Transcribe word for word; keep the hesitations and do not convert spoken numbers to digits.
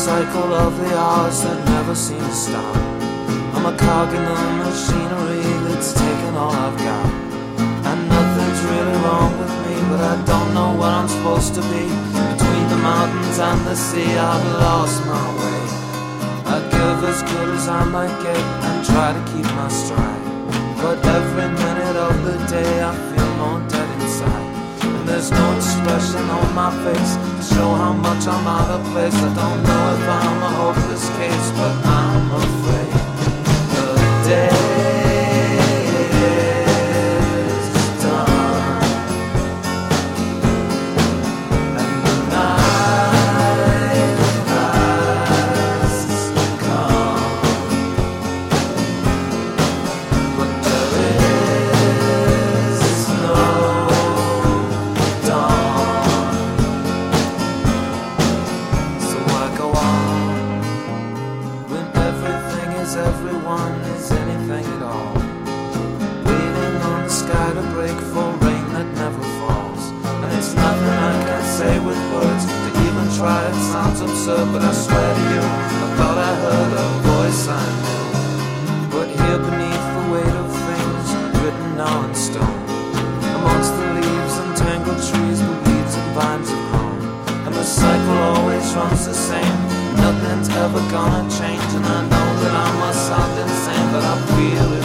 cycle of the hours that never seem to stop. I'm a cog in the machinery that's taken all I've got. And nothing's really wrong with me, but I don't know what I'm supposed to be. Between the mountains and the sea, I've lost my way. I give as good as I might get and try to keep my stride. But every minute of the day I feel more dead inside. And there's no expression on my face to show how much I'm out of place. I don't know if I'm a hopeless case, but I'm afraid. The day is done, and the night has come. But there is no dawn. So I go on when everything is everyone is anything at all, waiting on the sky to break for rain that never falls. And it's nothing I can say with words to even try. It sounds absurd, but I swear to you, I thought I heard a voice I knew. But here beneath the weight of things written now in stone, amongst the leaves and tangled trees, the weeds and vines have grown. And the cycle always runs the same. Nothing's ever gonna change, and I know that I must sound insane, but I feel it.